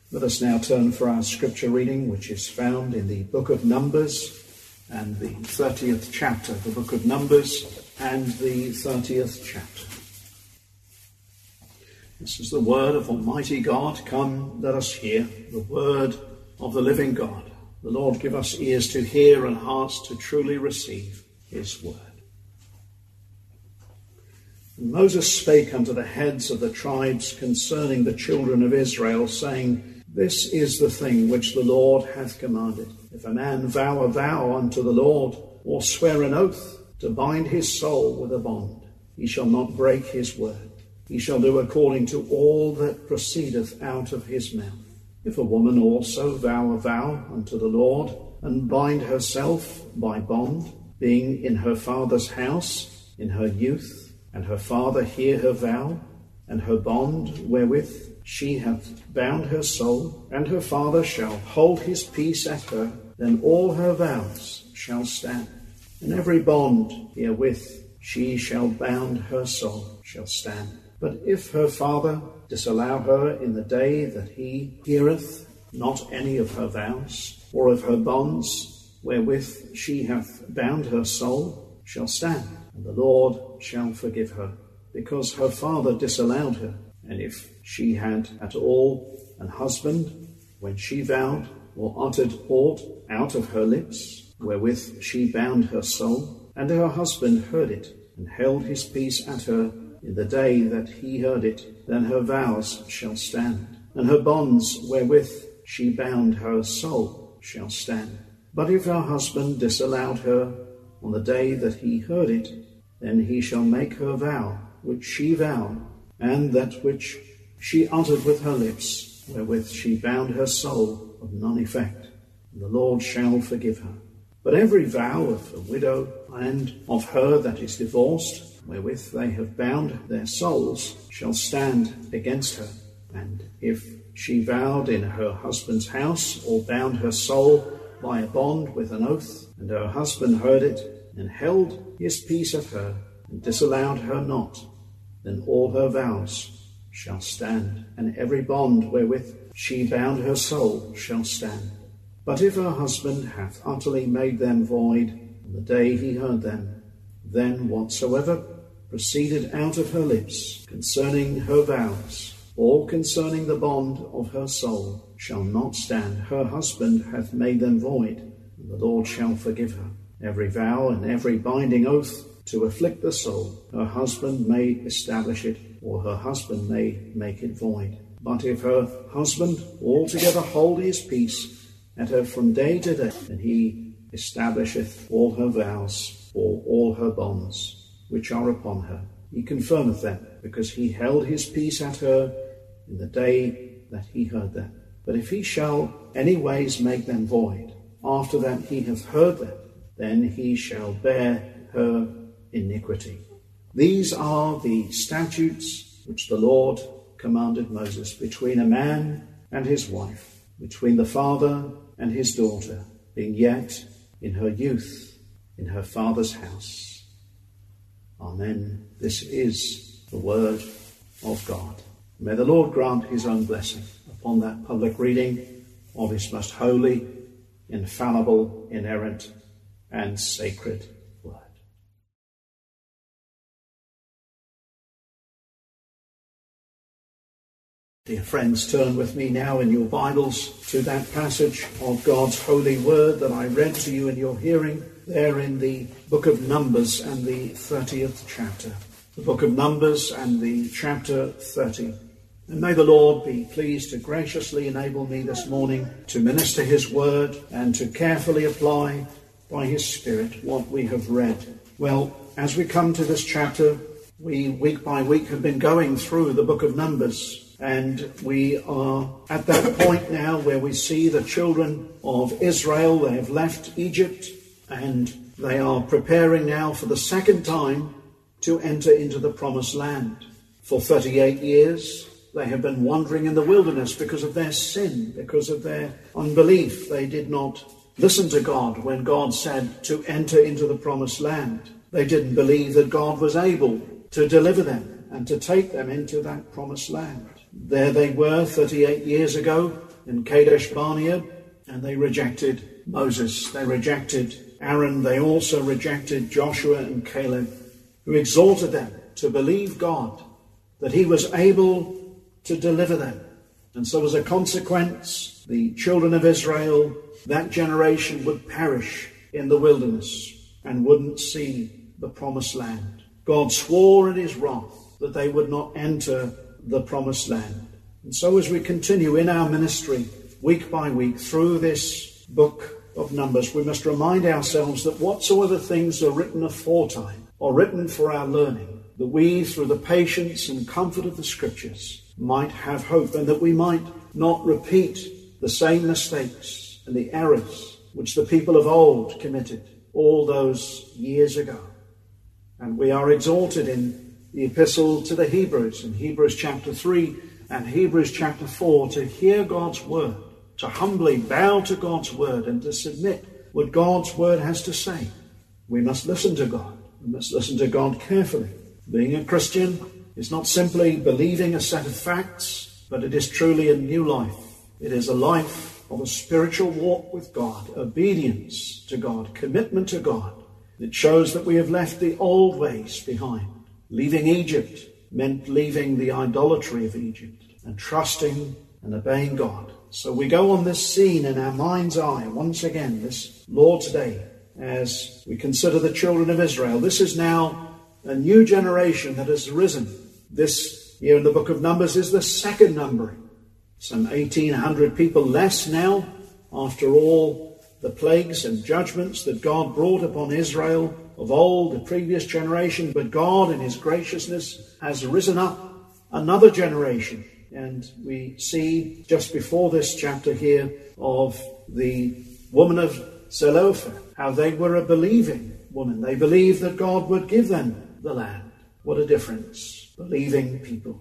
Let us now turn for our scripture reading, which is found in the book of Numbers and the 30th chapter. The book of Numbers and the 30th chapter. This is the word of Almighty God. Come, let us hear the word of the living God. The Lord give us ears to hear and hearts to truly receive his word. And Moses spake unto the heads of the tribes concerning the children of Israel, saying, This is the thing which the Lord hath commanded. If a man vow a vow unto the Lord, or swear an oath to bind his soul with a bond, he shall not break his word. He shall do according to all that proceedeth out of his mouth. If a woman also vow a vow unto the Lord, and bind herself by bond, being in her father's house in her youth, and her father hear her vow, and her bond wherewith she hath bound her soul, and her father shall hold his peace at her, then all her vows shall stand. And every bond herewith she shall bound her soul shall stand. But if her father disallow her in the day that he heareth not any of her vows, or of her bonds wherewith she hath bound her soul, shall stand, and the Lord shall forgive her, because her father disallowed her. And if she had at all an husband, when she vowed, or uttered aught out of her lips, wherewith she bound her soul, and her husband heard it, and held his peace at her in the day that he heard it, then her vows shall stand, and her bonds wherewith she bound her soul shall stand. But if her husband disallowed her on the day that he heard it, then he shall make her vow which she vowed, and that which she uttered with her lips, wherewith she bound her soul, of none effect, and the Lord shall forgive her. But every vow of a widow and of her that is divorced, wherewith they have bound their souls, shall stand against her. And if she vowed in her husband's house, or bound her soul by a bond with an oath, and her husband heard it, and held his peace of her, and disallowed her not, then all her vows shall stand, and every bond wherewith she bound her soul shall stand. But if her husband hath utterly made them void on the day he heard them, then whatsoever proceeded out of her lips concerning her vows, or concerning the bond of her soul, shall not stand. Her husband hath made them void, and the Lord shall forgive her. Every vow and every binding oath to afflict the soul, her husband may establish it, or her husband may make it void. But if her husband altogether hold his peace at her from day to day, then he establisheth all her vows, or all her bonds, which are upon her. He confirmeth them, because he held his peace at her in the day that he heard them. But if he shall any ways make them void, after that he hath heard them, then he shall bear her iniquity. These are the statutes which the Lord commanded Moses between a man and his wife, between the father and his daughter, being yet in her youth in her father's house. Amen. This is the word of God. May the Lord grant his own blessing upon that public reading of his most holy, infallible, inerrant, and sacred word. Dear friends, turn with me now in your Bibles to that passage of God's holy word that I read to you in your hearing, there in the book of Numbers and the 30th chapter. The book of Numbers and the chapter 30. And may the Lord be pleased to graciously enable me this morning to minister his word and to carefully apply by his Spirit what we have read. Well, as we come to this chapter, we week by week have been going through the book of Numbers. And we are at that point now where we see the children of Israel. They have left Egypt and they are preparing now for the second time to enter into the promised land. For 38 years, they have been wandering in the wilderness because of their sin, because of their unbelief. They did not listen to God when God said to enter into the promised land. They didn't believe that God was able to deliver them and to take them into that promised land. There they were 38 years ago, in Kadesh Barnea, and they rejected Moses. They rejected Aaron. They also rejected Joshua and Caleb, who exhorted them to believe God, that he was able to deliver them. And so as a consequence, the children of Israel, that generation, would perish in the wilderness and wouldn't see the promised land. God swore in his wrath that they would not enter the promised land. And so as we continue in our ministry week by week through this book of Numbers, we must remind ourselves that whatsoever things are written aforetime are written for our learning, that we, through the patience and comfort of the Scriptures, might have hope, and that we might not repeat the same mistakes and the errors which the people of old committed all those years ago. And we are exhorted in the epistle to the Hebrews, in Hebrews chapter 3 and Hebrews chapter 4, to hear God's word, to humbly bow to God's word and to submit what God's word has to say. We must listen to God. We must listen to God carefully. Being a Christian is not simply believing a set of facts, but it is truly a new life. It is a life of a spiritual walk with God, obedience to God, commitment to God. It shows that we have left the old ways behind. Leaving Egypt meant leaving the idolatry of Egypt and trusting and obeying God. So we go on this scene in our mind's eye once again, this Lord's Day, as we consider the children of Israel. This is now a new generation that has risen. This here in the book of Numbers is the second numbering. Some 1,800 people less now, after all the plagues and judgments that God brought upon Israel of old, the previous generation. But God, in his graciousness, has risen up another generation. And we see just before this chapter here of the woman of Zelophehad, how they were a believing woman. They believed that God would give them the land. What a difference. Believing people.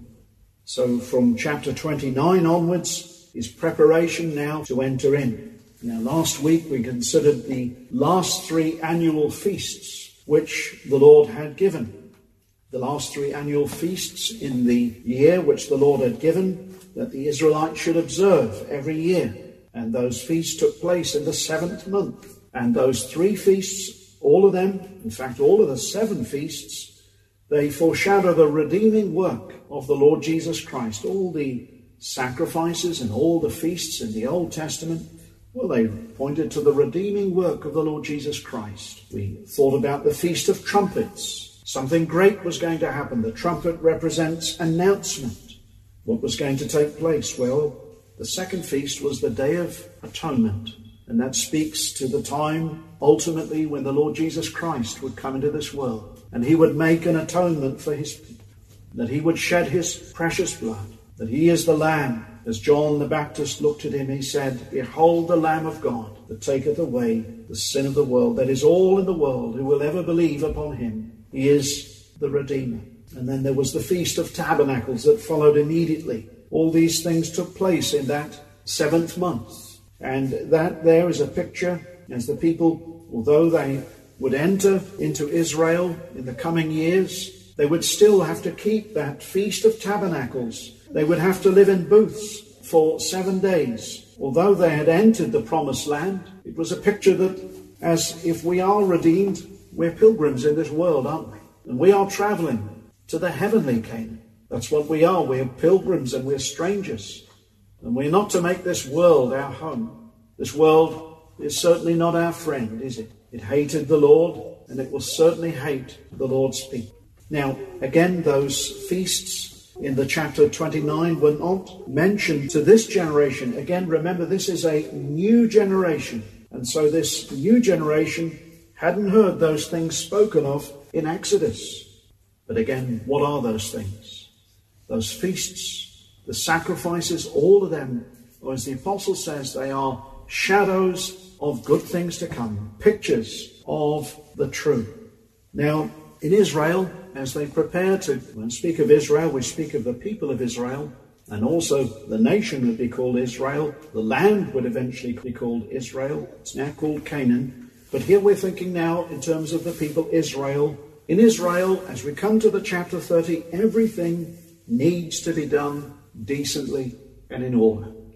So from chapter 29 onwards is preparation now to enter in. Now last week we considered the last 3 annual feasts which the Lord had given. The last 3 annual feasts in the year which the Lord had given that the Israelites should observe every year. And those feasts took place in the 7th month. And those 3 feasts, all of them, in fact all of the 7 feasts, they foreshadow the redeeming work of the Lord Jesus Christ. All the sacrifices and all the feasts in the Old Testament, well, they pointed to the redeeming work of the Lord Jesus Christ. We thought about the Feast of Trumpets. Something great was going to happen. The trumpet represents announcement. What was going to take place? Well, the second feast was the Day of Atonement. And that speaks to the time, ultimately, when the Lord Jesus Christ would come into this world. And he would make an atonement for his people. That he would shed his precious blood. That he is the Lamb. As John the Baptist looked at him, he said, "Behold the Lamb of God, that taketh away the sin of the world." That is all in the world who will ever believe upon him. He is the Redeemer. And then there was the Feast of Tabernacles that followed immediately. All these things took place in that 7th month. And that there is a picture as the people, although they would enter into Israel in the coming years, they would still have to keep that Feast of Tabernacles. They would have to live in booths for 7 days. Although they had entered the promised land, it was a picture that, as if we are redeemed, we're pilgrims in this world, aren't we? And we are traveling to the heavenly Canaan. That's what we are. We're pilgrims and we're strangers. And we're not to make this world our home. This world is certainly not our friend, is it? It hated the Lord, and it will certainly hate the Lord's people. Now, again, those feasts in the chapter 29 were not mentioned to this generation. Again, remember, this is a new generation. And so this new generation hadn't heard those things spoken of in Exodus. But again, what are those things? Those feasts, the sacrifices, all of them, or as the apostle says, they are shadows of good things to come, pictures of the true. Now, in Israel, as they prepare to, when we speak of Israel, we speak of the people of Israel, and also the nation would be called Israel. The land would eventually be called Israel. It's now called Canaan. But here we're thinking now in terms of the people Israel. In Israel, as we come to the chapter 30, everything needs to be done decently and in order.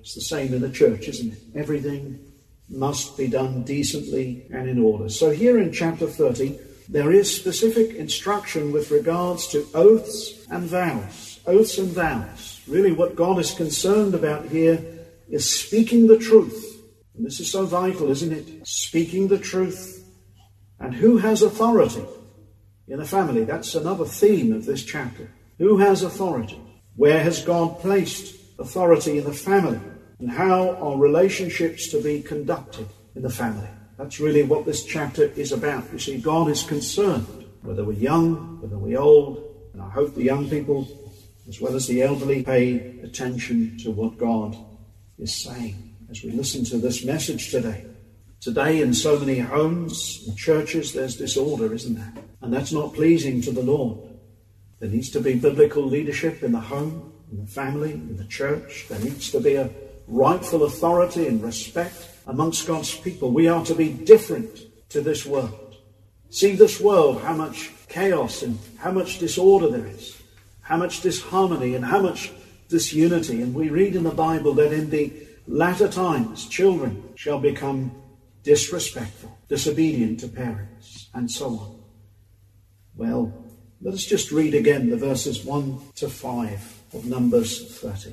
It's the same in the church, isn't it? Everything must be done decently and in order. So here in chapter 30, there is specific instruction with regards to oaths and vows. Oaths and vows. Really what God is concerned about here is speaking the truth. And this is so vital, isn't it? Speaking the truth. And who has authority in a family? That's another theme of this chapter. Who has authority? Where has God placed authority in the family? And how are relationships to be conducted in the family? That's really what this chapter is about. You see, God is concerned, whether we're young, whether we're old, and I hope the young people, as well as the elderly, pay attention to what God is saying as we listen to this message today. Today, in so many homes and churches, there's disorder, isn't there? And that's not pleasing to the Lord. There needs to be biblical leadership in the home, in the family, in the church. There needs to be a rightful authority and respect amongst God's people. We are to be different to this world. See this world, how much chaos and how much disorder there is, how much disharmony and how much disunity. And we read in the Bible that in the latter times, children shall become disrespectful, disobedient to parents, and so on. Well, let us just read again the verses 1 to 5 of Numbers 30.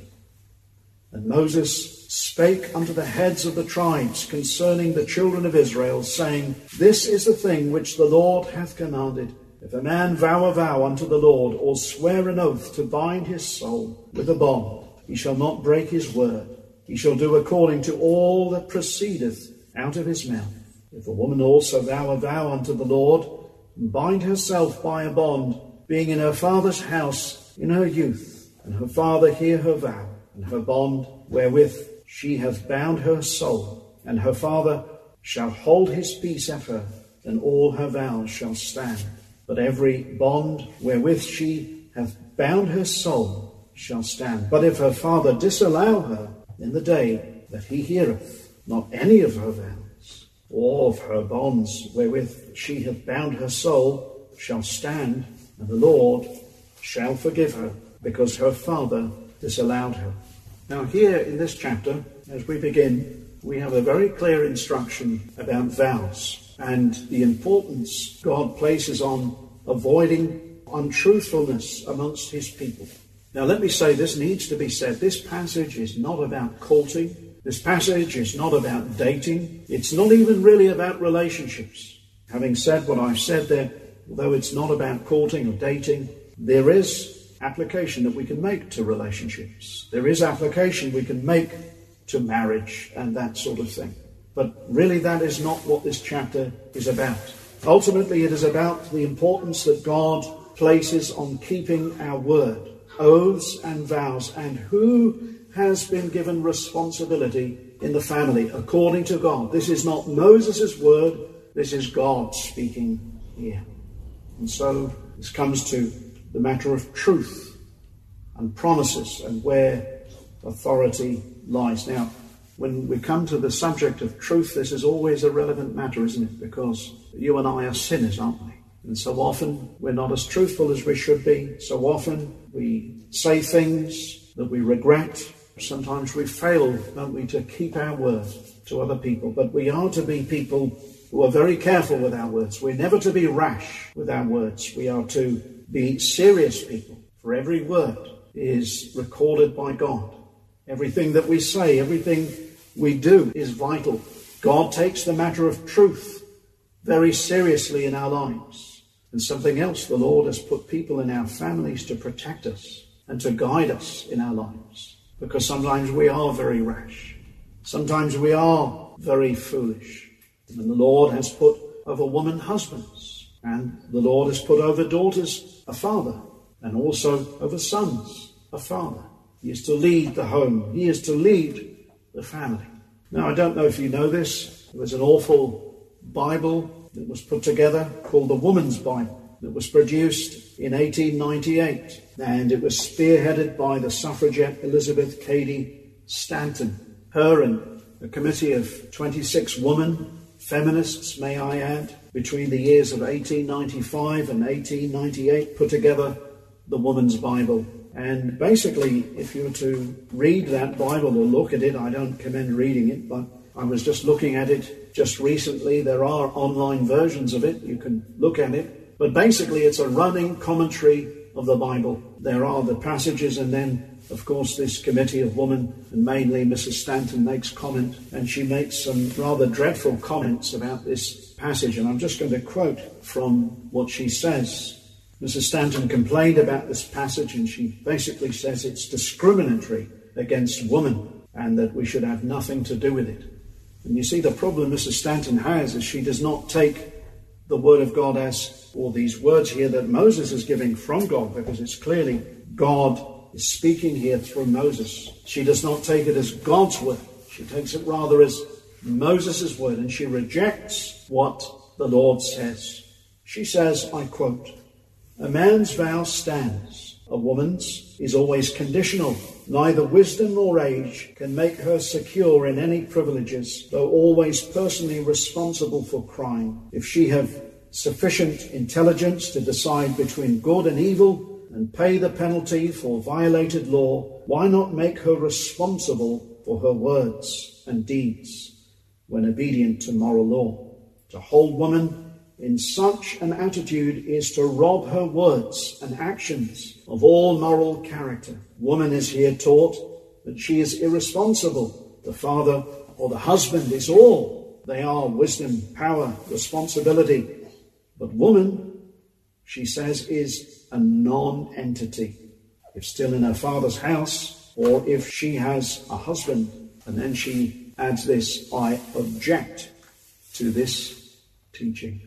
And Moses spake unto the heads of the tribes concerning the children of Israel, saying, This is the thing which the Lord hath commanded. If a man vow a vow unto the Lord, or swear an oath to bind his soul with a bond, he shall not break his word. He shall do according to all that proceedeth out of his mouth. If a woman also vow a vow unto the Lord, and bind herself by a bond, being in her father's house in her youth, and her father hear her vow, and her bond wherewith she hath bound her soul, and her father shall hold his peace at her, then all her vows shall stand. But every bond wherewith she hath bound her soul shall stand. But if her father disallow her in the day that he heareth not any of her vows, or of her bonds wherewith she hath bound her soul shall stand, and the Lord shall forgive her, because her father disallowed her. Now here in this chapter, as we begin, we have a very clear instruction about vows and the importance God places on avoiding untruthfulness amongst his people. Now let me say, this needs to be said. This passage is not about courting. This passage is not about dating. It's not even really about relationships. Having said what I've said there, although it's not about courting or dating, there is application that we can make to relationships. There is application we can make to marriage and that sort of thing. But really that is not what this chapter is about. Ultimately it is about the importance that God places on keeping our word, oaths and vows, and who has been given responsibility in the family according to God. This is not Moses' word, this is God speaking here. And so this comes to the matter of truth and promises and where authority lies. Now, when we come to the subject of truth, this is always a relevant matter, isn't it? Because you and I are sinners, aren't we? And so often we're not as truthful as we should be. So often we say things that we regret. Sometimes we fail, don't we, to keep our word to other people. But we are to be people who are very careful with our words. We're never to be rash with our words. We are to be serious people. For every word is recorded by God. Everything that we say, everything we do is vital. God takes the matter of truth very seriously in our lives. And something else, the Lord has put people in our families to protect us and to guide us in our lives. Because sometimes we are very rash. Sometimes we are very foolish. And the Lord has put over women husbands. And the Lord has put over daughters a father. And also over sons a father. He is to lead the home. He is to lead the family. Now, I don't know if you know this. There was an awful Bible that was put together called the Woman's Bible that was produced in 1898. And it was spearheaded by the suffragette Elizabeth Cady Stanton. Her and a committee of 26 women, feminists, may I add, between the years of 1895 and 1898, put together the Woman's Bible. And basically, if you were to read that Bible or look at it, I don't commend reading it, but I was just looking at it just recently. There are online versions of it. You can look at it. But basically, it's a running commentary of the Bible. There are the passages, and then, of course, this committee of women, and mainly Mrs. Stanton, makes comment, and she makes some rather dreadful comments about this passage. And I'm just going to quote from what she says. Mrs. Stanton complained about this passage, and she basically says it's discriminatory against women and that we should have nothing to do with it. And you see, the problem Mrs. Stanton has is she does not take the word of God as, or these words here that Moses is giving from God, because it's clearly God is speaking here through Moses. She does not take it as God's word. She takes it rather as Moses' word, and she rejects what the Lord says. She says, I quote, "A man's vow stands. A woman's is always conditional. Neither wisdom nor age can make her secure in any privileges, though always personally responsible for crime. If she have sufficient intelligence to decide between good and evil and pay the penalty for violated law, why not make her responsible for her words and deeds when obedient to moral law? To hold woman in such an attitude is to rob her words and actions of all moral character. Woman is here taught that she is irresponsible. The father or the husband is all. They are wisdom, power, responsibility. But woman, she says, is a non-entity. If still in her father's house, or if she has a husband. And then she adds this, I object to this teaching.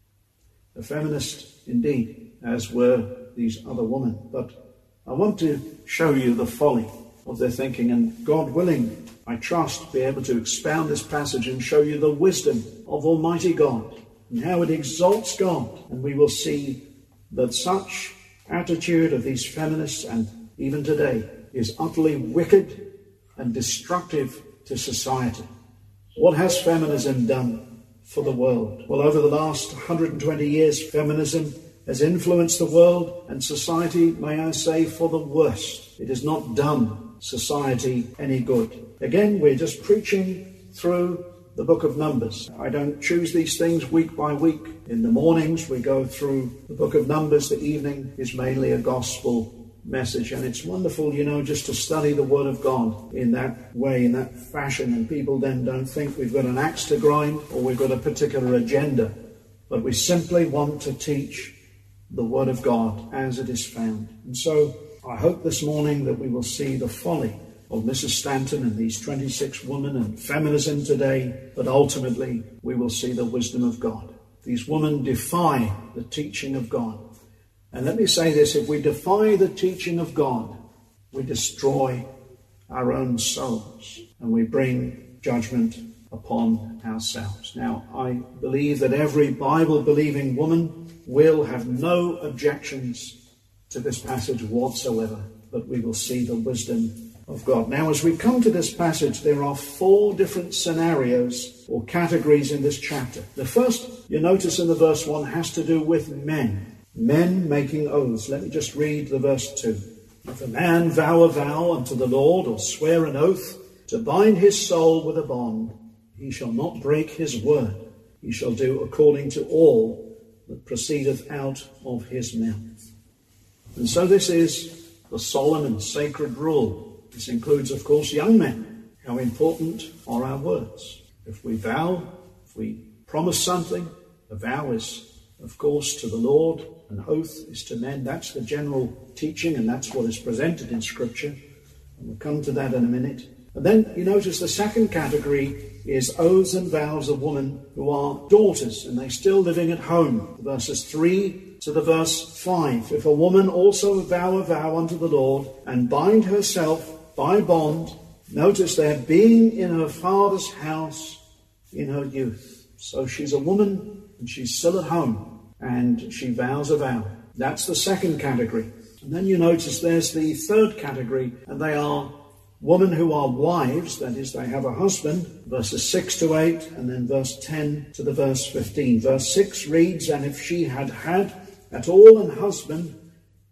A feminist indeed, as were these other women. But I want to show you the folly of their thinking, and God willing, I trust, be able to expound this passage and show you the wisdom of Almighty God and how it exalts God. And we will see that such attitude of these feminists, and even today, is utterly wicked and destructive to society. What has feminism done for the world? Well, over the last 120 years, feminism has influenced the world and society, may I say, for the worst. It has not done society any good. Again, we're just preaching through the book of Numbers. I don't choose these things week by week. In the mornings, we go through the book of Numbers. The evening is mainly a gospel message, and it's wonderful, just to study the Word of God in that way, in that fashion, and people then don't think we've got an axe to grind or we've got a particular agenda, but we simply want to teach the Word of God as it is found. And so I hope this morning that we will see the folly of Mrs. Stanton and these 26 women and feminism today, but ultimately we will see the wisdom of God. These women defy the teaching of God. And let me say this, if we defy the teaching of God, we destroy our own souls and we bring judgment upon ourselves. Now, I believe that every Bible-believing woman will have no objections to this passage whatsoever, but we will see the wisdom of God. Now, as we come to this passage, there are 4 different scenarios or categories in this chapter. The first, you notice in the verse 1, has to do with men. Men making oaths. Let me just read the verse 2. If a man vow a vow unto the Lord, or swear an oath, to bind his soul with a bond, he shall not break his word. He shall do according to all that proceedeth out of his mouth. And so this is the solemn and sacred rule. This includes, of course, young men. How important are our words? If we vow, if we promise something, a vow is, of course, to the Lord. An oath is to men. That's the general teaching, and that's what is presented in Scripture. And we'll come to that in a minute. And then you notice the second category is oaths and vows of women who are daughters, and they're still living at home. Verses 3 to the verse 5. If a woman also vow a vow unto the Lord, and bind herself by bond, notice there, being in her father's house in her youth. So she's a woman, and she's still at home. And she vows a vow. That's the second category. And then you notice there's the third category, and they are women who are wives, that is, they have a husband, verses 6 to 8, and then verse 10 to the verse 15. Verse 6 reads, and if she had had at all an husband,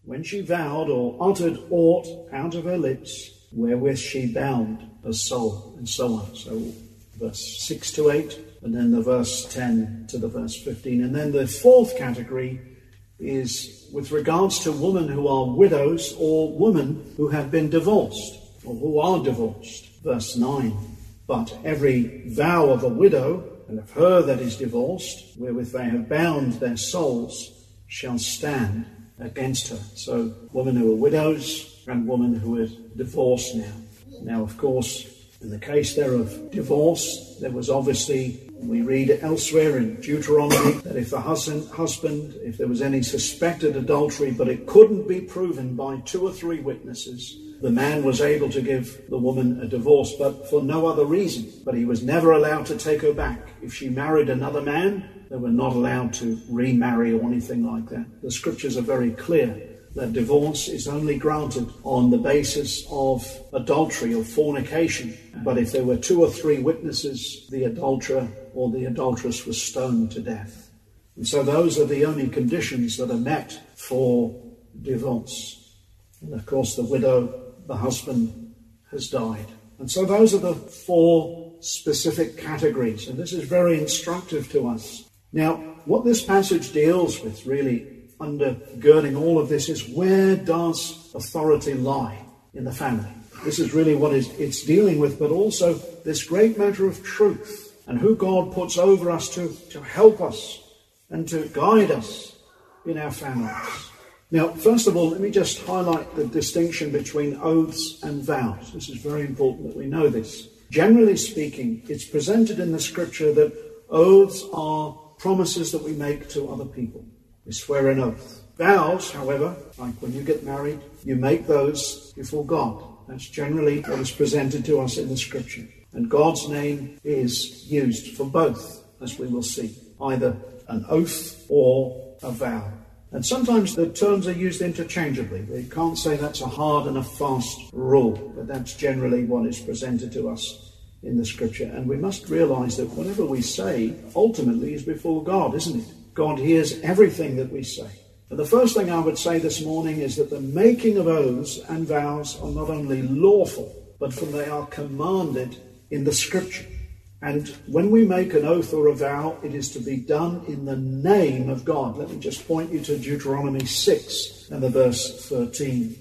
when she vowed or uttered aught out of her lips, wherewith she bound her soul, and so on. So verse 6 to 8, and then the verse 10 to the verse 15. And then the fourth category is with regards to women who are widows or women who have been divorced or who are divorced. Verse 9, but every vow of a widow and of her that is divorced, wherewith they have bound their souls, shall stand against her. So women who are widows and women who are divorced now. Now, of course, in the case there of divorce, there was obviously, we read elsewhere in Deuteronomy, that if the husband, if there was any suspected adultery, but it couldn't be proven by 2 or 3 witnesses, the man was able to give the woman a divorce, but for no other reason. But he was never allowed to take her back. If she married another man, they were not allowed to remarry or anything like that. The scriptures are very clear that divorce is only granted on the basis of adultery or fornication. But if there were 2 or 3 witnesses, the adulterer or the adulteress was stoned to death. And so those are the only conditions that are met for divorce. And of course the widow, the husband, has died. And so those are the 4 specific categories. And this is very instructive to us. Now, what this passage deals with, really, undergirding all of this, is where does authority lie in the family? This is really what it's dealing with, but also this great matter of truth and who God puts over us to help us and to guide us in our families. Now, first of all, let me just highlight the distinction between oaths and vows. This is very important that we know this. Generally speaking, it's presented in the scripture that oaths are promises that we make to other people. We swear an oath. Vows, however, like when you get married, you make those before God. That's generally what is presented to us in the scripture. And God's name is used for both, as we will see, either an oath or a vow. And sometimes the terms are used interchangeably. We can't say that's a hard and a fast rule, but that's generally what is presented to us in the scripture. And we must realize that whatever we say ultimately is before God, isn't it? God hears everything that we say. And the first thing I would say this morning is that the making of oaths and vows are not only lawful, but they are commanded in the scripture. And when we make an oath or a vow, it is to be done in the name of God. Let me just point you to Deuteronomy 6 and the verse 13.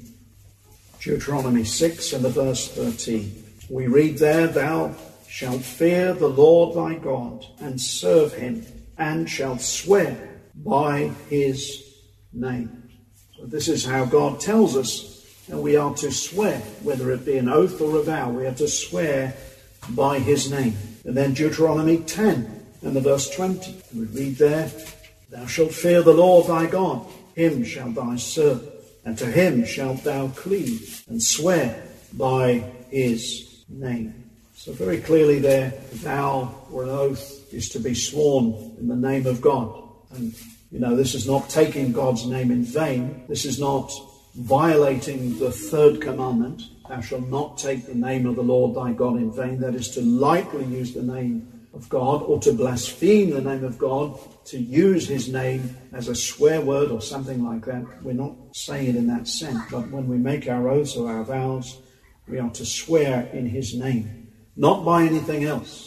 Deuteronomy 6 and the verse 13. We read there, thou shalt fear the Lord thy God and serve him, and shalt swear by his name. So this is how God tells us that we are to swear, whether it be an oath or a vow. We are to swear by his name. And then Deuteronomy 10 and the verse 20. We read there, thou shalt fear the Lord thy God, him shalt thou serve, and to him shalt thou cleave, and swear by his name. So very clearly there, a vow or an oath is to be sworn in the name of God. And, this is not taking God's name in vain. This is not violating the 3rd commandment. Thou shalt not take the name of the Lord thy God in vain. That is to lightly use the name of God, or to blaspheme the name of God, to use his name as a swear word or something like that. We're not saying it in that sense. But when we make our oaths or our vows, we are to swear in his name. Not by anything else.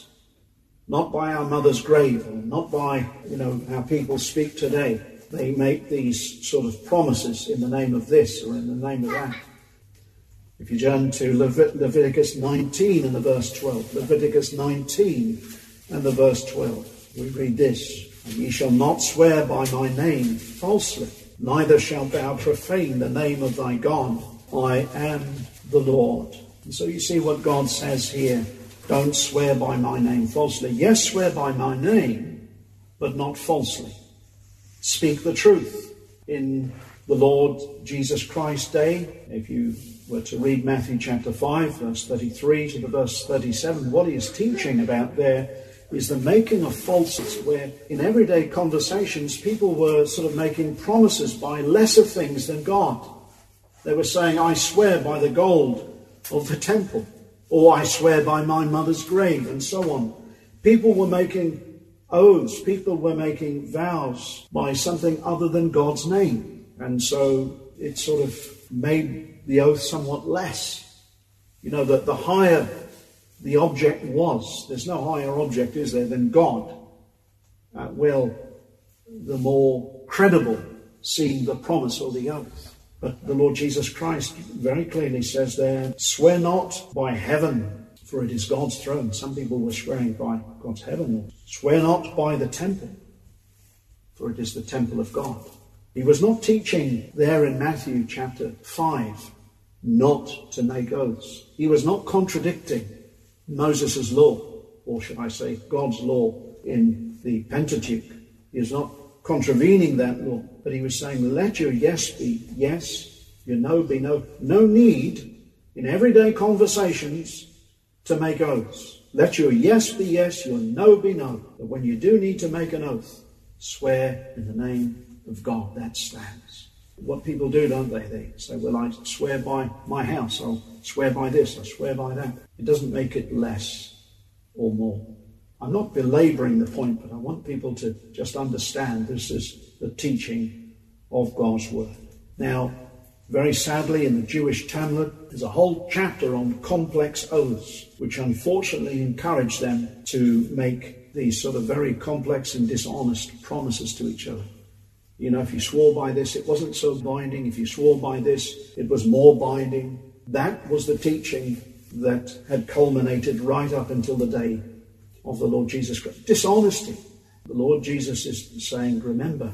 Not by our mother's grave, or not by, how people speak today. They make these sort of promises in the name of this or in the name of that. If you turn to Leviticus 19 and the verse 12. Leviticus 19 and the verse 12. We read this. And ye shall not swear by my name falsely, neither shalt thou profane the name of thy God. I am the Lord. And so you see what God says here. Don't swear by my name falsely. Yes, swear by my name, but not falsely. Speak the truth. In the Lord Jesus Christ's day, if you were to read Matthew chapter 5, verse 33 to the verse 37, what he is teaching about there is the making of falsehoods, where in everyday conversations people were sort of making promises by lesser things than God. They were saying, I swear by the gold of the temple, or I swear by my mother's grave, and so on. People were making oaths, people were making vows by something other than God's name. And so it sort of made the oath somewhat less. You know, that the higher the object was, there's no higher object, is there, than God, the more credible seemed the promise or the oath. But the Lord Jesus Christ very clearly says there, swear not by heaven, for it is God's throne. Some people were swearing by God's heaven. Swear not by the temple, for it is the temple of God. He was not teaching there in Matthew chapter 5 not to make oaths. He was not contradicting Moses' law, or should I say God's law in the Pentateuch. He was not contravening that law, but he was saying, let your yes be yes, your no be no. No need in everyday conversations to make oaths. Let your yes be yes, your no be no. But when you do need to make an oath, swear in the name of God. That stands. What people do, don't they? They say, well, I swear by my house. I'll swear by this. I'll swear by that. It doesn't make it less or more. I'm not belaboring the point, but I want people to just understand this is the teaching of God's word. Now, very sadly, in the Jewish Talmud, there's a whole chapter on complex oaths, which unfortunately encourage them to make these sort of very complex and dishonest promises to each other. You know, if you swore by this, it wasn't so binding. If you swore by this, it was more binding. That was the teaching that had culminated right up until the day of the Lord Jesus Christ. Dishonesty. The Lord Jesus is saying, remember,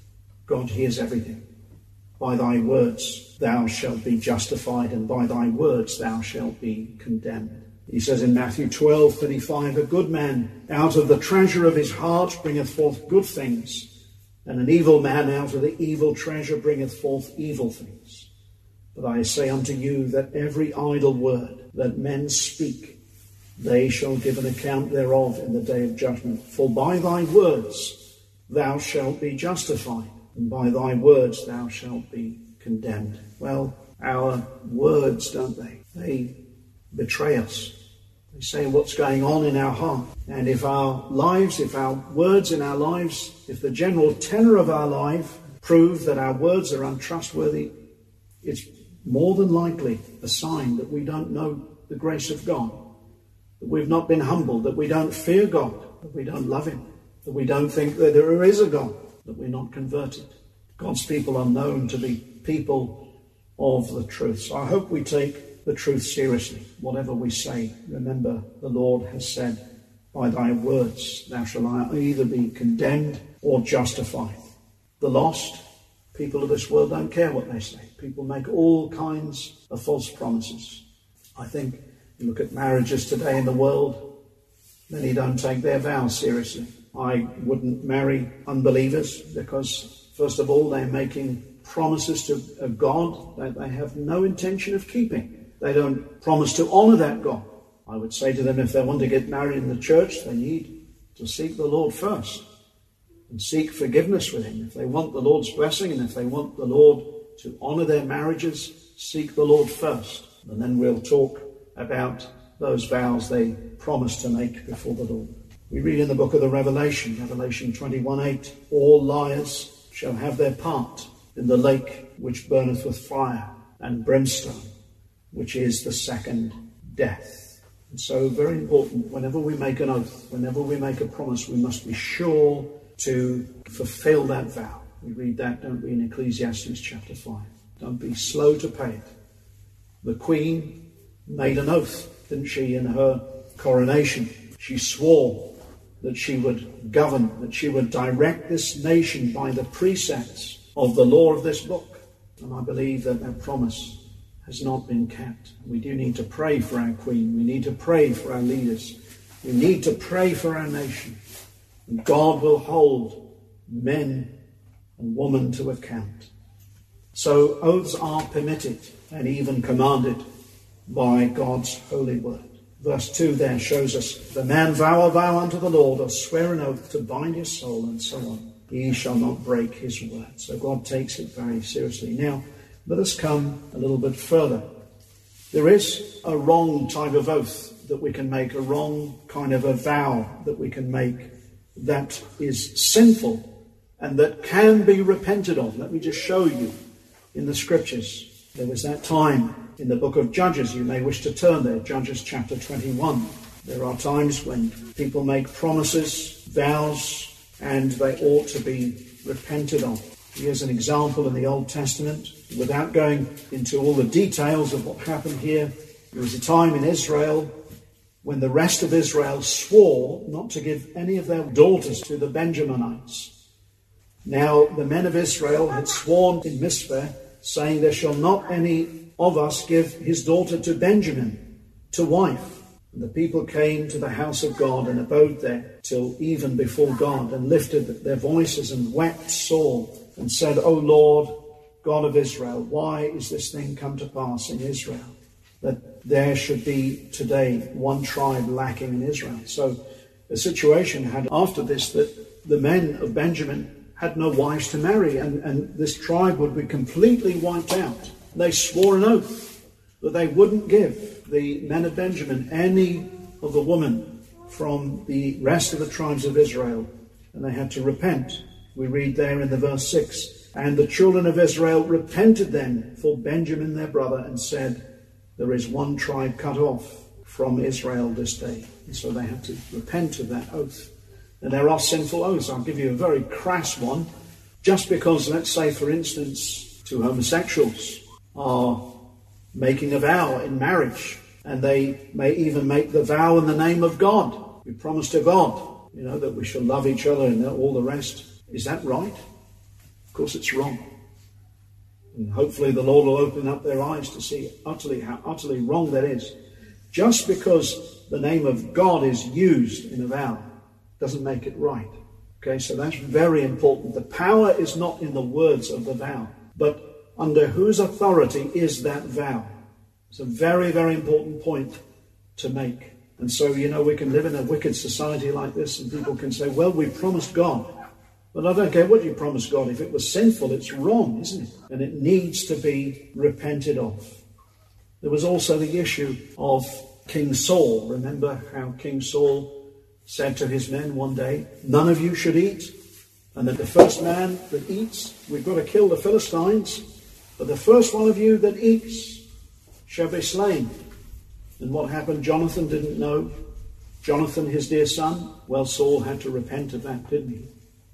God hears everything. By thy words thou shalt be justified, and by thy words thou shalt be condemned. He says in Matthew 12:35, a good man out of the treasure of his heart bringeth forth good things, and an evil man out of the evil treasure bringeth forth evil things. But I say unto you that every idle word that men speak, they shall give an account thereof in the day of judgment. For by thy words thou shalt be justified, and by thy words thou shalt be condemned. Well, our words, don't they? They betray us. They say what's going on in our heart. And if our lives, if our words in our lives, if the general tenor of our life prove that our words are untrustworthy, it's more than likely a sign that we don't know the grace of God, that we've not been humbled, that we don't fear God, that we don't love him, that we don't think that there is a God, that we're not converted. God's people are known to be people of the truth. So I hope we take the truth seriously. Whatever we say, remember the Lord has said, by thy words thou shalt either be condemned or justified. The lost, people of this world, don't care what they say. People make all kinds of false promises. I think you look at marriages today in the world, many don't take their vows seriously. I wouldn't marry unbelievers because, first of all, they're making promises to a God that they have no intention of keeping. They don't promise to honour that God. I would say to them, if they want to get married in the church, they need to seek the Lord first and seek forgiveness with him. If they want the Lord's blessing and if they want the Lord to honour their marriages, seek the Lord first. And then we'll talk about those vows they promise to make before the Lord. We read in the book of the Revelation 21:8, all liars shall have their part in the lake which burneth with fire and brimstone, which is the second death. And so very important, whenever we make an oath, whenever we make a promise, we must be sure to fulfill that vow. We read that, don't we, in Ecclesiastes chapter 5. Don't be slow to pay it. The Queen made an oath, didn't she, in her coronation. She swore that she would govern, that she would direct this nation by the precepts of the law of this book. And I believe that that promise has not been kept. We do need to pray for our Queen. We need to pray for our leaders. We need to pray for our nation. And God will hold men and women to account. So oaths are permitted and even commanded by God's holy word. Verse 2 there shows us, if a man vow a vow unto the Lord, or swear an oath to bind his soul, and so on, he shall not break his word. So God takes it very seriously. Now, let us come a little bit further. There is a wrong type of oath that we can make, a wrong kind of a vow that we can make that is sinful and that can be repented of. Let me just show you in the Scriptures. There was that time in the book of Judges. You may wish to turn there, Judges chapter 21. There are times when people make promises, vows, and they ought to be repented of. Here's an example in the Old Testament. Without going into all the details of what happened here, there was a time in Israel when the rest of Israel swore not to give any of their daughters to the Benjaminites. Now, the men of Israel had sworn in Mizpah, saying, "There shall not any of us give his daughter to Benjamin, to wife." And the people came to the house of God and abode there till even before God, and lifted their voices and wept sore, and said, "O Lord, God of Israel, why is this thing come to pass in Israel, that there should be today one tribe lacking in Israel?" So the situation had after this that the men of Benjamin had no wives to marry, and this tribe would be completely wiped out. They swore an oath that they wouldn't give the men of Benjamin any of the women from the rest of the tribes of Israel, and they had to repent. We read there in the verse 6, "And the children of Israel repented then for Benjamin their brother, and said, There is one tribe cut off from Israel this day." And so they had to repent of that oath. And there are sinful oaths. I'll give you a very crass one. Just because, let's say, for instance, two homosexuals are making a vow in marriage, and they may even make the vow in the name of God. We promise to God, that we shall love each other and all the rest. Is that right? Of course it's wrong. And hopefully the Lord will open up their eyes to see how utterly wrong that is. Just because the name of God is used in a vow doesn't make it right. Okay, so that's very important. The power is not in the words of the vow, but under whose authority is that vow. It's a very, very important point to make. And so, we can live in a wicked society like this, and people can say, "Well, we promised God." But I don't care what you promise God. If it was sinful, it's wrong, isn't it? And it needs to be repented of. There was also the issue of King Saul. Remember how King Saul said to his men one day, "None of you should eat, and that the first man that eats, we've got to kill the Philistines, but the first one of you that eats shall be slain." And what happened? Jonathan didn't know. Jonathan, his dear son, well, Saul had to repent of that, didn't he?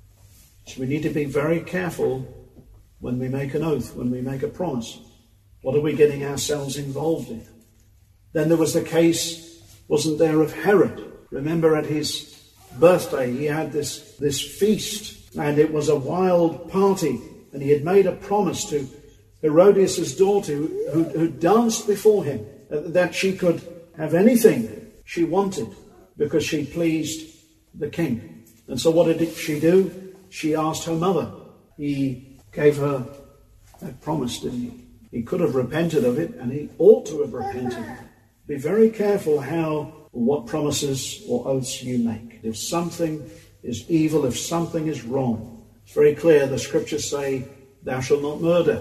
So we need to be very careful when we make an oath, when we make a promise. What are we getting ourselves involved in? Then there was the case, wasn't there, of Herod. Remember at his birthday, he had this feast, and it was a wild party, and he had made a promise to Herodias' daughter, who danced before him, that she could have anything she wanted because she pleased the king. And so what did she do? She asked her mother. He gave her that promise, didn't he? He could have repented of it, and he ought to have repented. Be very careful what promises or oaths you make. If something is evil, if something is wrong, it's very clear. The scriptures say, "Thou shalt not murder."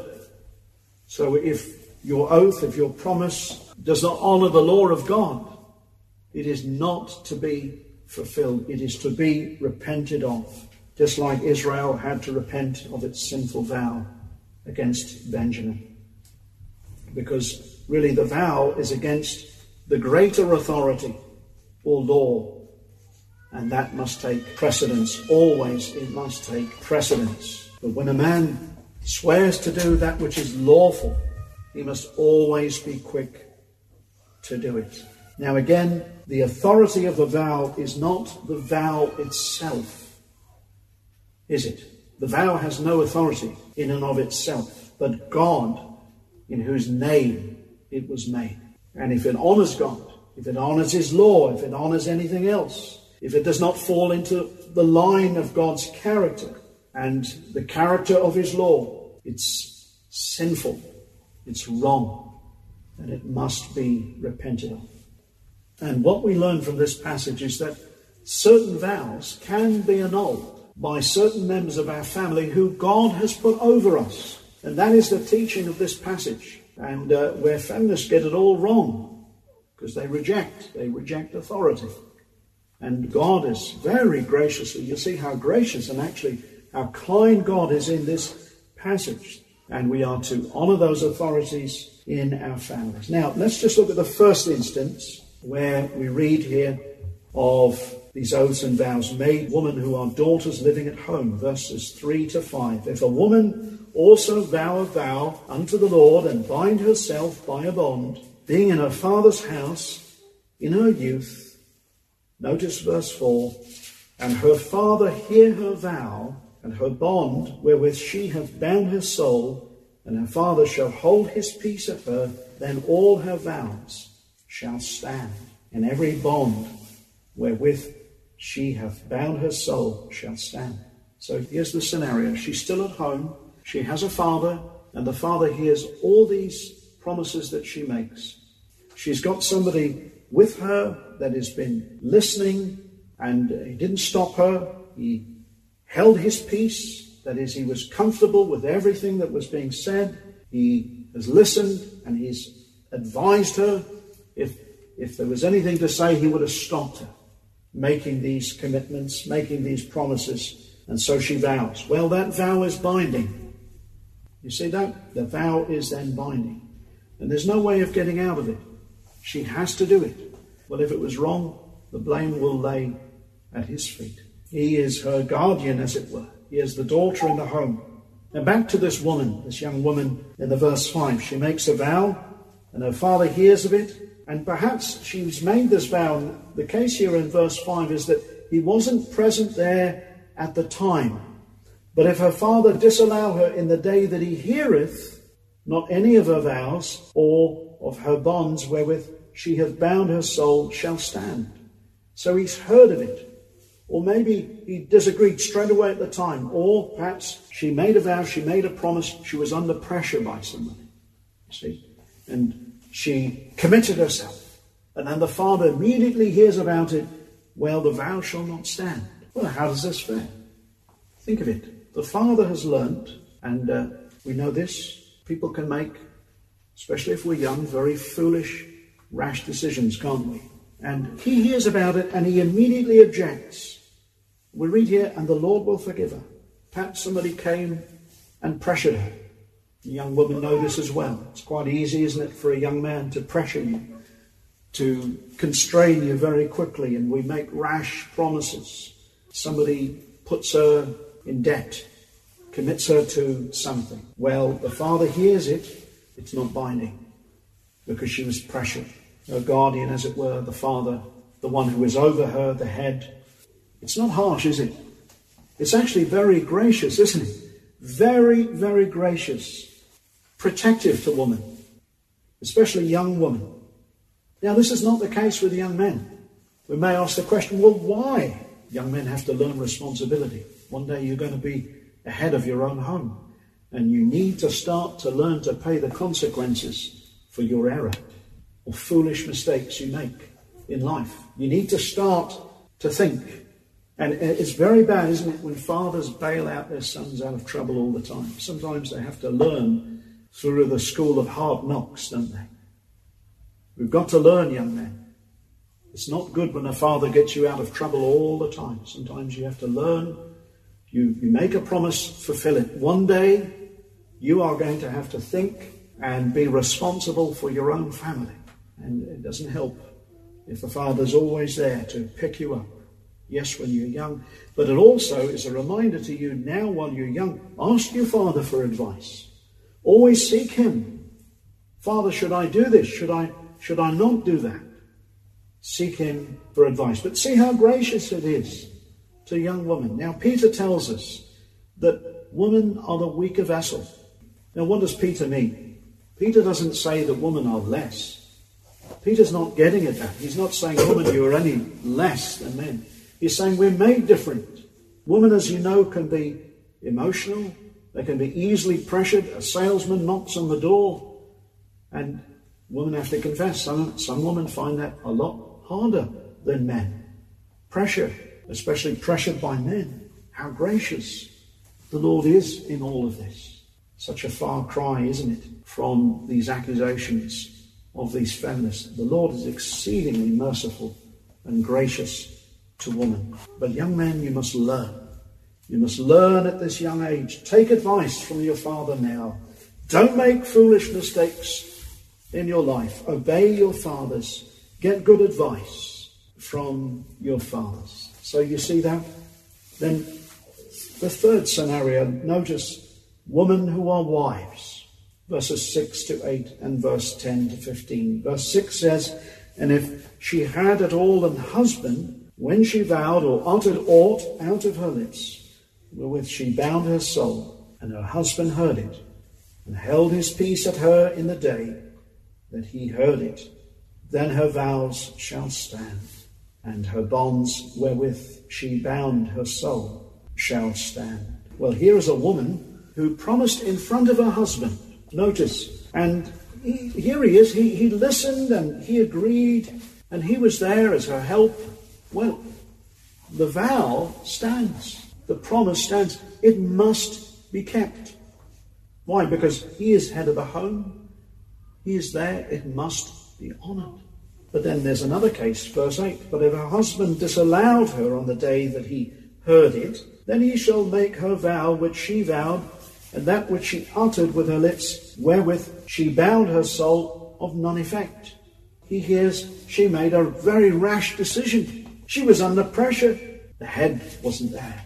So if your oath, if your promise does not honour the law of God, it is not to be fulfilled. It is to be repented of. Just like Israel had to repent of its sinful vow against Benjamin. Because really the vow is against the greater authority or law. And that must take precedence. Always it must take precedence. But when a man swears to do that which is lawful, he must always be quick to do it. Now again, the authority of the vow is not the vow itself, is it? The vow has no authority in and of itself, but God, in whose name it was made. And if it honours God, if it honours his law, if it honours anything else, if it does not fall into the line of God's character and the character of his law, it's sinful, it's wrong, and it must be repented of. And what we learn from this passage is that certain vows can be annulled by certain members of our family who God has put over us. And that is the teaching of this passage. And where feminists get it all wrong, because they reject authority. And God is very graciously, you see how gracious and actually how kind God is in this passage. and we are to honour those authorities in our families. Now, let's just look at the first instance where we read here of these oaths and vows made women who are daughters living at home, verses 3 to 5. If a woman also vow a vow unto the Lord and bind herself by a bond, being in her father's house in her youth, notice verse 4, and her father hear her vow, and her bond wherewith she hath bound her soul, and her father shall hold his peace of her, then all her vows shall stand, and every bond wherewith she hath bound her soul shall stand. So here's the scenario. She's still at home. She has a father, and the father hears all these promises that she makes. She's got somebody with her that has been listening, and he didn't stop her. He held his peace. That is, he was comfortable with everything that was being said. He has listened, and he's advised her. If there was anything to say, he would have stopped her making these commitments, making these promises. And so she vows. Well, that vow is binding. You see that? The vow is then binding. And there's no way of getting out of it. She has to do it. Well, if it was wrong, the blame will lay at his feet. He is her guardian, as it were. He is the daughter in the home. Now back to this woman, this young woman in the verse 5. She makes a vow, and her father hears of it. And perhaps she's made this vow. The case here in verse 5 is that he wasn't present there at the time. But if her father disallow her in the day that he heareth, not any of her vows or of her bonds wherewith she hath bound her soul shall stand. So he's heard of it. Or maybe he disagreed straight away at the time. Or perhaps she made a vow, she made a promise, she was under pressure by somebody. You see? And she committed herself. And then the father immediately hears about it. Well, the vow shall not stand. Well, how does this fare? Think of it. The father has learnt, and we know this, people can make, especially if we're young, very foolish, rash decisions, can't we? And he hears about it, and he immediately objects. We read here, and the Lord will forgive her. Perhaps somebody came and pressured her. The young women know this as well. It's quite easy, isn't it, for a young man to pressure you, to constrain you very quickly, and we make rash promises. Somebody puts her in debt, commits her to something. Well, the father hears it, it's not binding, because she was pressured. Her guardian, as it were, the father, the one who is over her, the head. It's not harsh, is it? It's actually very gracious, isn't it? Very, very gracious. Protective to women, especially young women. Now, this is not the case with young men. We may ask the question, well, why? Young men have to learn responsibility. One day you're going to be the head of your own home, and you need to start to learn to pay the consequences for your error or foolish mistakes you make in life. You need to start to think. And it's very bad, isn't it, when fathers bail out their sons out of trouble all the time. Sometimes they have to learn through the school of hard knocks, don't they? We've got to learn, young men. It's not good when a father gets you out of trouble all the time. Sometimes you have to learn. You make a promise, fulfill it. One day, you are going to have to think and be responsible for your own family. And it doesn't help if the father's always there to pick you up. Yes, when you're young. But it also is a reminder to you now while you're young. Ask your father for advice. Always seek him. Father, should I do this? Should I not do that? Seek him for advice. But see how gracious it is to young women. Now, Peter tells us that women are the weaker vessel. Now, what does Peter mean? Peter doesn't say that women are less. Peter's not getting at that. He's not saying, women, you are any less than men. He's saying we're made different. Women, as you know, can be emotional. They can be easily pressured. A salesman knocks on the door, and women have to confess. Some women find that a lot harder than men. Pressure, especially pressured by men. How gracious the Lord is in all of this. Such a far cry, isn't it, from these accusations of these feminists. The Lord is exceedingly merciful and gracious to women. But young men, you must learn. You must learn at this young age. Take advice from your father now. Don't make foolish mistakes in your life. Obey your fathers. Get good advice from your fathers. So you see that? Then the third scenario, notice women who are wives. Verses 6 to 8 and verse 10 to 15. Verse 6 says, and if she had at all an husband, when she vowed or uttered aught out of her lips, wherewith she bound her soul, and her husband heard it, and held his peace at her in the day that he heard it, then her vows shall stand, and her bonds wherewith she bound her soul shall stand. Well, here is a woman who promised in front of her husband. Notice, and here he is, he listened and he agreed, and he was there as her help. Well, the vow stands. The promise stands. It must be kept. Why? Because he is head of the home. He is there. It must be honoured. But then there's another case, verse 8. But if her husband disallowed her on the day that he heard it, then he shall make her vow which she vowed, and that which she uttered with her lips, wherewith she bound her soul, of none effect. He hears she made a very rash decision. She was under pressure. The head wasn't there.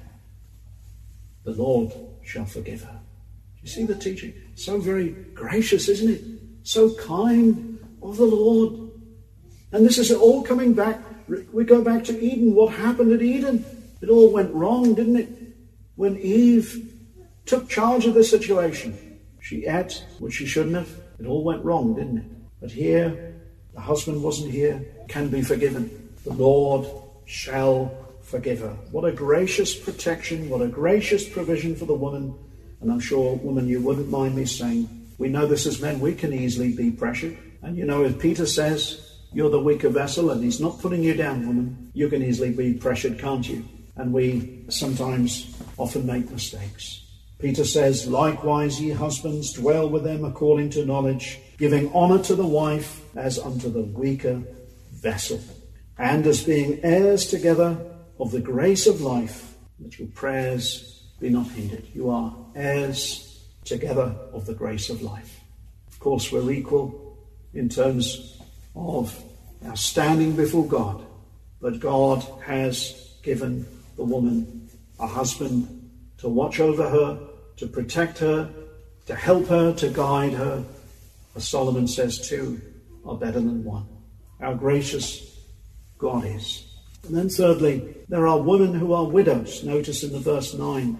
The Lord shall forgive her. You see the teaching? So very gracious, isn't it? So kind of the Lord. And this is all coming back. We go back to Eden. What happened at Eden? It all went wrong, didn't it? When Eve took charge of the situation, she ate what she shouldn't have. It all went wrong, didn't it? But here, the husband wasn't here, can be forgiven. The Lord shall forgive her. What a gracious protection, what a gracious provision for the woman. And I'm sure, woman, you wouldn't mind me saying, we know this as men, we can easily be pressured. And you know, as Peter says, you're the weaker vessel, and he's not putting you down, woman. You can easily be pressured, can't you? And we sometimes often make mistakes. Peter says, likewise, ye husbands, dwell with them according to knowledge, giving honour to the wife as unto the weaker vessel, and as being heirs together of the grace of life, that your prayers be not hindered. You are heirs together of the grace of life. Of course, we're equal in terms of our standing before God, but God has given the woman a husband to watch over her, to protect her, to help her, to guide her. As Solomon says, two are better than one. How gracious God is. And then thirdly, there are women who are widows, notice in the verse 9,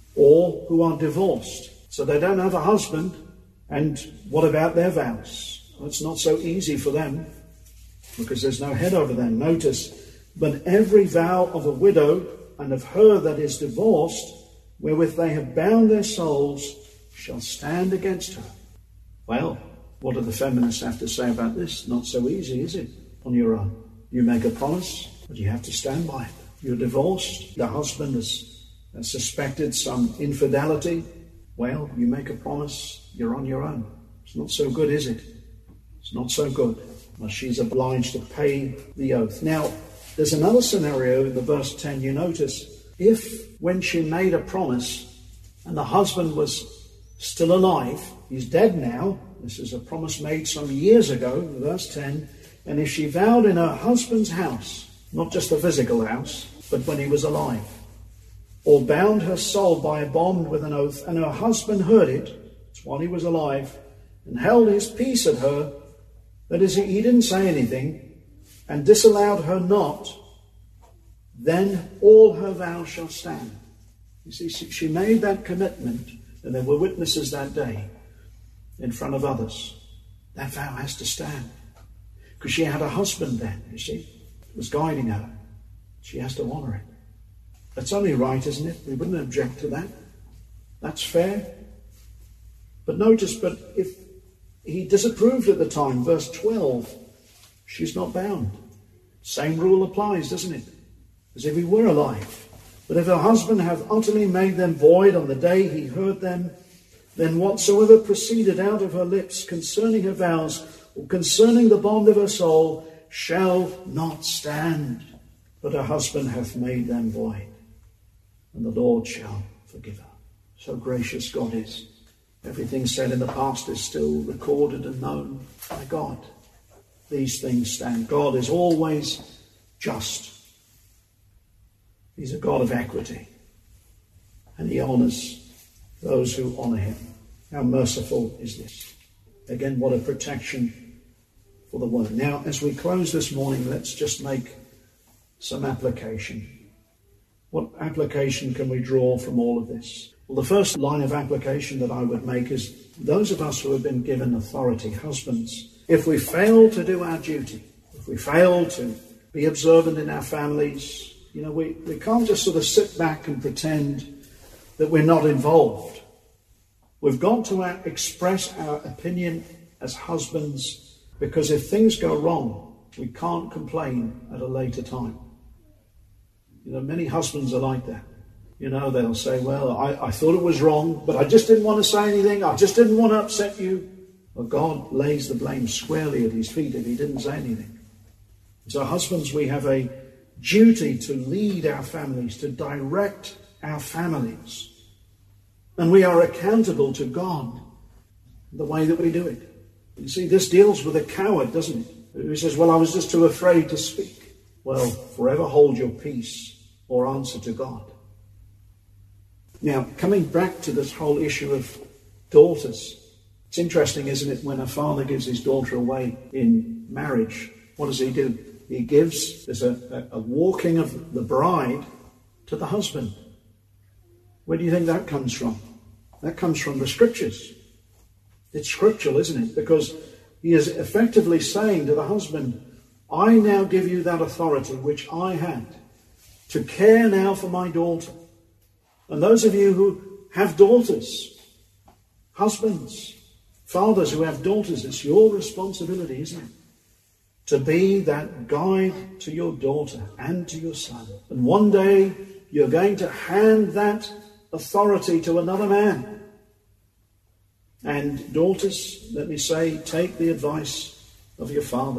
or who are divorced. So they don't have a husband, and what about their vows? Well, it's not so easy for them, because there's no head over them. Notice, but every vow of a widow and of her that is divorced, wherewith they have bound their souls, shall stand against her. Well, what do the feminists have to say about this? Not so easy, is it? On your own. You make a promise, but you have to stand by it. You're divorced. The husband has suspected some infidelity. Well, you make a promise. You're on your own. It's not so good, is it? It's not so good. Well, she's obliged to pay the oath. Now, there's another scenario in the verse 10. You notice, if when she made a promise and the husband was still alive, he's dead now. This is a promise made some years ago, verse 10. And if she vowed in her husband's house, not just a physical house, but when he was alive, or bound her soul by a bond with an oath, and her husband heard it, it's while he was alive, and held his peace at her, that is, he didn't say anything, and disallowed her not, then all her vows shall stand. You see, she made that commitment, and there were witnesses that day in front of others. That vow has to stand. Because she had a husband then, you see, was guiding her. She has to honour it. That's only right, isn't it? We wouldn't object to that. That's fair. But notice, but if he disapproved at the time, verse 12, she's not bound. Same rule applies, doesn't it? As if he were alive. But if her husband have utterly made them void on the day he heard them, then whatsoever proceeded out of her lips concerning her vows, or concerning the bond of her soul, shall not stand. But her husband hath made them void, and the Lord shall forgive her. So gracious God is. Everything said in the past is still recorded and known by God. These things stand. God is always just. He's a God of equity. And he honours those who honour him. How merciful is this? Again, what a protection for the word. Now, as we close this morning, let's just make some application. What application can we draw from all of this? Well, the first line of application that I would make is those of us who have been given authority, husbands, if we fail to do our duty, if we fail to be observant in our families, we can't just sort of sit back and pretend that we're not involved. We've got to express our opinion as husbands, because if things go wrong, we can't complain at a later time. Many husbands are like that. They'll say, well, I thought it was wrong, but I just didn't want to say anything. I just didn't want to upset you. Well, God lays the blame squarely at his feet if he didn't say anything. So husbands, we have a duty to lead our families, to direct our families. And we are accountable to God the way that we do it. You see, this deals with a coward, doesn't it? Who says, well, I was just too afraid to speak. Well, forever hold your peace or answer to God. Now, coming back to this whole issue of daughters, it's interesting, isn't it, when a father gives his daughter away in marriage, what does he do? He gives, there's a walking of the bride to the husband. Where do you think that comes from? That comes from the scriptures. It's scriptural, isn't it? Because he is effectively saying to the husband, I now give you that authority which I had to care now for my daughter. And those of you who have daughters, husbands, fathers who have daughters, it's your responsibility, isn't it? To be that guide to your daughter and to your son. And one day you're going to hand that authority to another man. And daughters, let me say, take the advice of your father.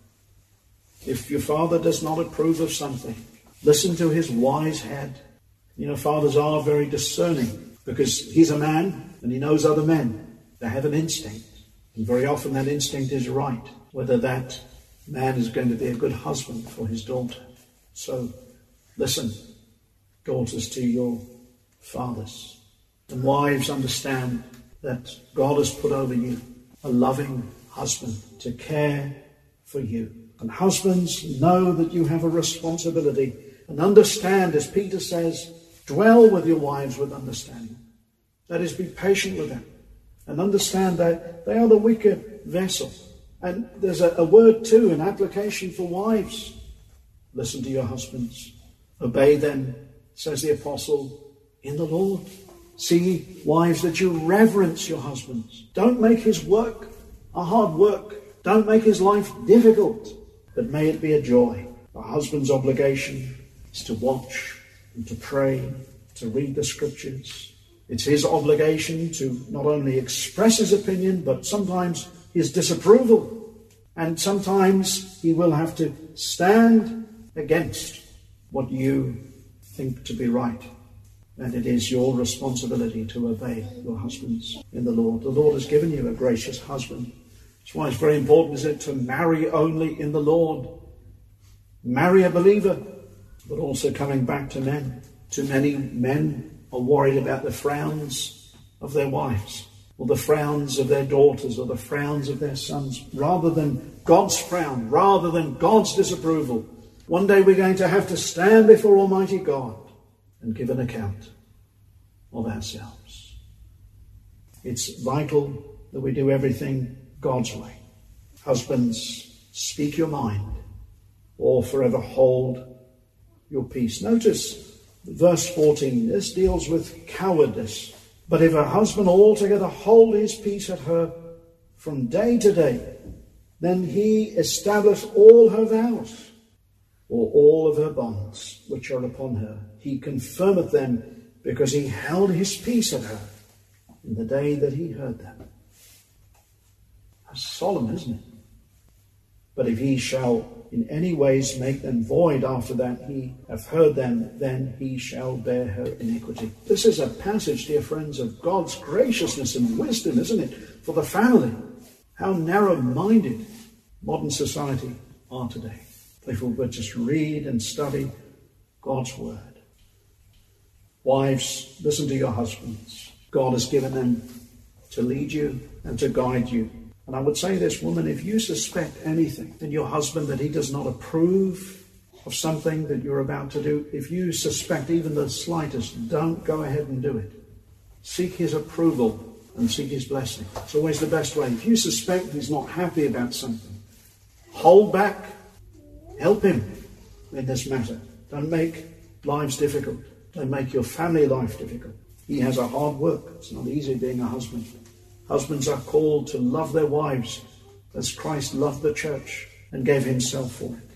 If your father does not approve of something, listen to his wise head. Fathers are very discerning because he's a man and he knows other men. They have an instinct. And very often that instinct is right, whether that man is going to be a good husband for his daughter. So listen, daughters, to your fathers. And wives, understand that God has put over you a loving husband to care for you. And husbands, know that you have a responsibility. And understand, as Peter says, dwell with your wives with understanding. That is, be patient with them. And understand that they are the weaker vessel. And there's a word too, an application for wives. Listen to your husbands. Obey them, says the apostle, in the Lord. See, wives, that you reverence your husbands. Don't make his work a hard work. Don't make his life difficult, but may it be a joy. A husband's obligation is to watch and to pray, to read the scriptures. It's his obligation to not only express his opinion, but sometimes his disapproval. And sometimes he will have to stand against what you think to be right. And it is your responsibility to obey your husbands in the Lord. The Lord has given you a gracious husband. That's why it's very important, isn't it, to marry only in the Lord. Marry a believer, but also coming back to men. Too many men are worried about the frowns of their wives, or the frowns of their daughters, or the frowns of their sons, rather than God's frown, rather than God's disapproval. One day we're going to have to stand before Almighty God and give an account of ourselves. It's vital that we do everything God's way. Husbands, speak your mind, or forever hold your peace. Notice verse 14. This deals with cowardice. But if a husband altogether hold his peace at her from day to day, then he establish all her vows, or all of her bonds which are upon her. He confirmeth them, because he held his peace at her in the day that he heard them. That's solemn, isn't it? But if he shall in any ways make them void after that he hath heard them, then he shall bear her iniquity. This is a passage, dear friends, of God's graciousness and wisdom, isn't it, for the family? How narrow-minded modern society are today. If we would just read and study God's word. Wives, listen to your husbands. God has given them to lead you and to guide you. And I would say this, woman, if you suspect anything in your husband that he does not approve of something that you're about to do, if you suspect even the slightest, don't go ahead and do it. Seek his approval and seek his blessing. It's always the best way. If you suspect he's not happy about something, hold back. Help him in this matter. Don't make lives difficult. Don't make your family life difficult. He has a hard work. It's not easy being a husband. Husbands are called to love their wives as Christ loved the church and gave himself for it.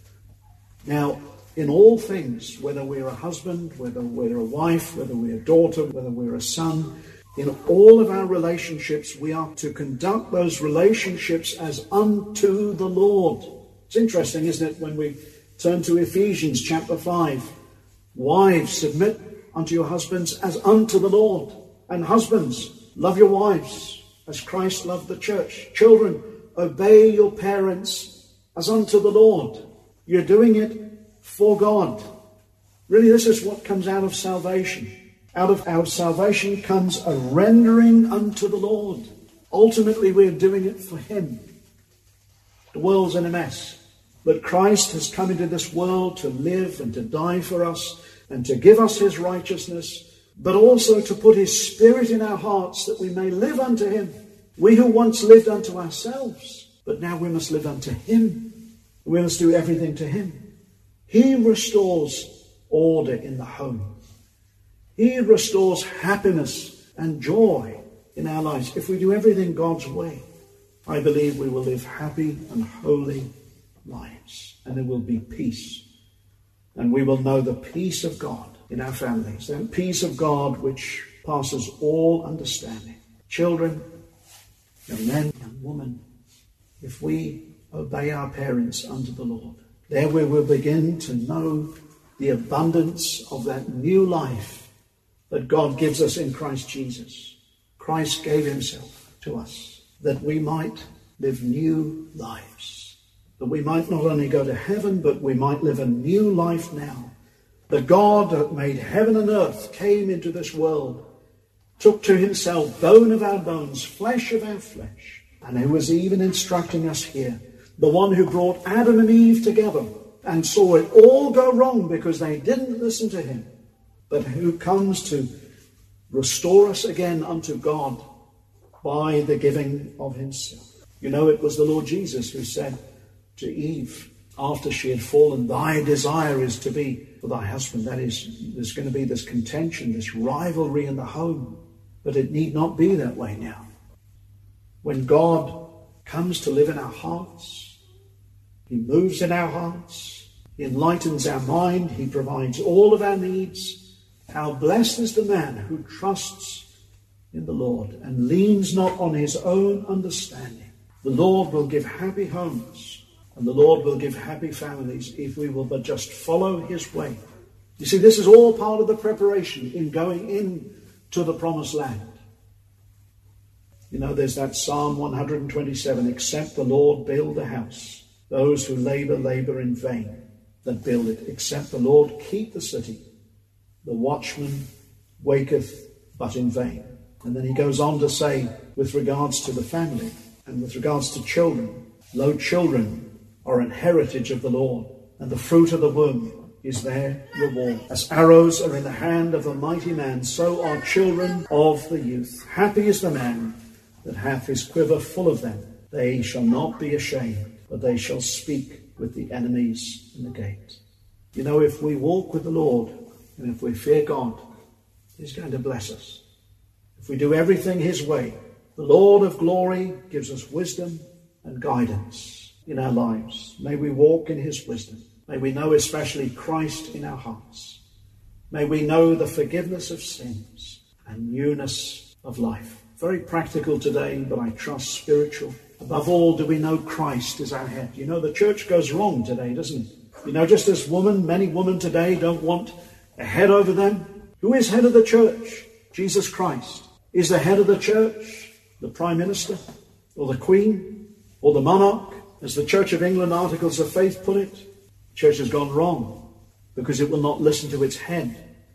Now, in all things, whether we're a husband, whether we're a wife, whether we're a daughter, whether we're a son, in all of our relationships, we are to conduct those relationships as unto the Lord. It's interesting, isn't it, when we turn to Ephesians chapter 5. Wives, submit unto your husbands as unto the Lord. And husbands, love your wives as Christ loved the church. Children, obey your parents as unto the Lord. You're doing it for God. Really, this is what comes out of salvation. Out of our salvation comes a rendering unto the Lord. Ultimately, we're doing it for him. The world's in a mess. But Christ has come into this world to live and to die for us and to give us his righteousness, but also to put his Spirit in our hearts that we may live unto him. We who once lived unto ourselves, but now we must live unto him. We must do everything to him. He restores order in the home. He restores happiness and joy in our lives. If we do everything God's way, I believe we will live happy and holy lives. And there will be peace. And we will know the peace of God in our families. That peace of God which passes all understanding. Children, young men, young women, if we obey our parents unto the Lord, there we will begin to know the abundance of that new life that God gives us in Christ Jesus. Christ gave himself to us that we might live new lives. That we might not only go to heaven, but we might live a new life now. The God that made heaven and earth came into this world, took to himself bone of our bones, flesh of our flesh, and who was even instructing us here. The one who brought Adam and Eve together and saw it all go wrong because they didn't listen to him, but who comes to restore us again unto God by the giving of himself. You know, it was the Lord Jesus who said to Eve, after she had fallen, thy desire is to be for thy husband. That is, there's going to be this contention, this rivalry in the home. But it need not be that way now. When God comes to live in our hearts, he moves in our hearts, he enlightens our mind, he provides all of our needs. How blessed is the man who trusts in the Lord and leans not on his own understanding. The Lord will give happy homes. And the Lord will give happy families if we will but just follow his way. You see, this is all part of the preparation in going in to the promised land. You know, there's that Psalm 127, except the Lord build a house, those who labor in vain that build it. Except the Lord keep the city, the watchman waketh but in vain. And then he goes on to say, with regards to the family and with regards to children, lo, children are an heritage of the Lord, and the fruit of the womb is their reward. As arrows are in the hand of a mighty man, so are children of the youth. Happy is the man that hath his quiver full of them. They shall not be ashamed, but they shall speak with the enemies in the gate. You know, if we walk with the Lord, and if we fear God, he's going to bless us. If we do everything his way, the Lord of glory gives us wisdom and guidance in our lives. May we walk in his wisdom. May we know especially Christ in our hearts. May we know the forgiveness of sins and newness of life. Very practical today, but I trust spiritual. Above all, do we know Christ is our head? You know, the church goes wrong today, doesn't it? You know, just as many women today don't want a head over them. Who is head of the church? Jesus Christ. Is the head of the church the Prime Minister or the Queen or the monarch? As the Church of England Articles of Faith put it, the church has gone wrong because it will not listen to its head.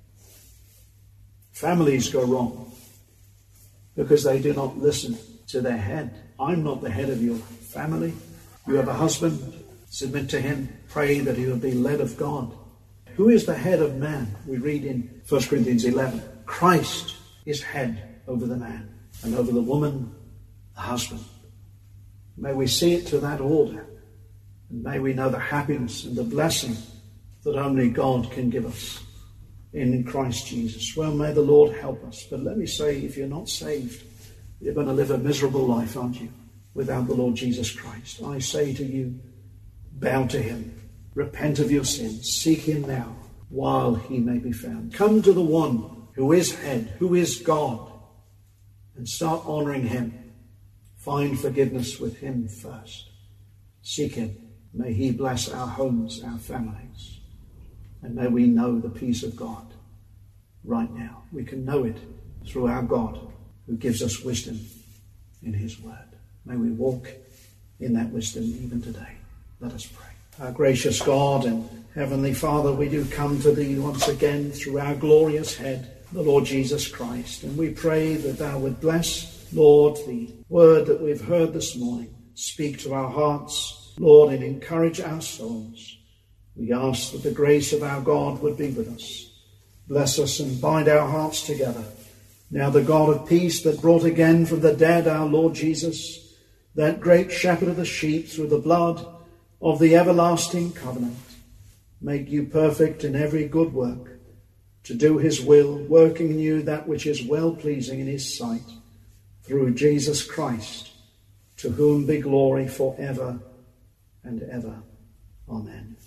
Families go wrong because they do not listen to their head. I'm not the head of your family. You have a husband, submit to him, pray that he will be led of God. Who is the head of man? We read in 1 Corinthians 11. Christ is head over the man, and over the woman, the husband. May we see it to that order, and may we know the happiness and the blessing that only God can give us in Christ Jesus. Well, may the Lord help us. But let me say, if you're not saved, you're going to live a miserable life, aren't you, without the Lord Jesus Christ? I say to you, bow to him. Repent of your sins. Seek him now while he may be found. Come to the one who is head, who is God, and start honoring him. Find forgiveness with him first. Seek him. May he bless our homes, our families. And may we know the peace of God right now. We can know it through our God who gives us wisdom in his word. May we walk in that wisdom even today. Let us pray. Our gracious God and Heavenly Father, we do come to thee once again through our glorious head, the Lord Jesus Christ. And we pray that thou would bless, Lord, the word that we've heard this morning. Speak to our hearts, Lord, and encourage our souls. We ask that the grace of our God would be with us. Bless us and bind our hearts together. Now the God of peace that brought again from the dead our Lord Jesus, that great shepherd of the sheep through the blood of the everlasting covenant, make you perfect in every good work, to do his will, working in you that which is well-pleasing in his sight, through Jesus Christ, to whom be glory forever and ever. Amen.